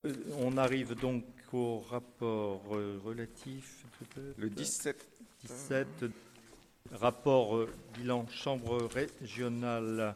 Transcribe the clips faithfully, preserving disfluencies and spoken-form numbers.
On arrive donc au rapport euh, relatif... Le dix-sept. dix-sept, rapport euh, bilan chambre régionale.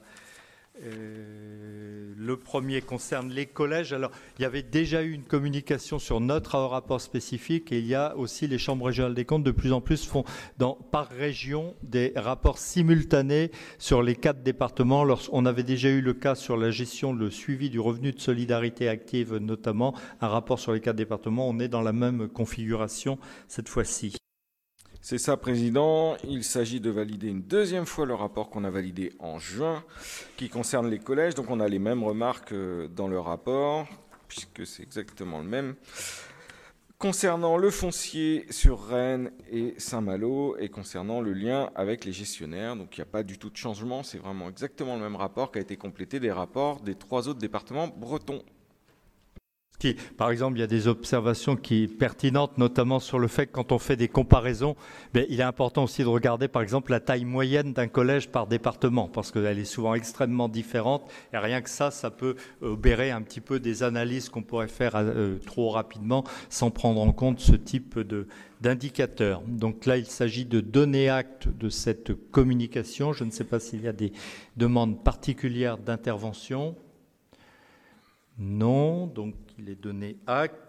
Euh, le premier concerne les collèges. Alors, il y avait déjà eu une communication sur notre rapport spécifique et il y a aussi les chambres régionales des comptes de plus en plus font dans, par région des rapports simultanés sur les quatre départements. On avait déjà eu le cas sur la gestion, le suivi du revenu de solidarité active notamment, un rapport sur les quatre départements. On est dans la même configuration cette fois-ci. C'est ça, Président. Il s'agit de valider une deuxième fois le rapport qu'on a validé en juin, qui concerne les collèges. Donc on a les mêmes remarques dans le rapport, puisque c'est exactement le même. Concernant le foncier sur Rennes et Saint-Malo, et concernant le lien avec les gestionnaires. Donc il n'y a pas du tout de changement, c'est vraiment exactement le même rapport qui a été complété des rapports des trois autres départements bretons. Qui, par exemple, il y a des observations qui sont pertinentes, notamment sur le fait que quand on fait des comparaisons, bien, il est important aussi de regarder, par exemple, la taille moyenne d'un collège par département, parce qu'elle est souvent extrêmement différente. Et rien que ça, ça peut obérer un petit peu des analyses qu'on pourrait faire euh, trop rapidement, sans prendre en compte ce type de, d'indicateurs. Donc là, il s'agit de donner acte de cette communication. Je ne sais pas s'il y a des demandes particulières d'intervention. Non, donc il est donné acte.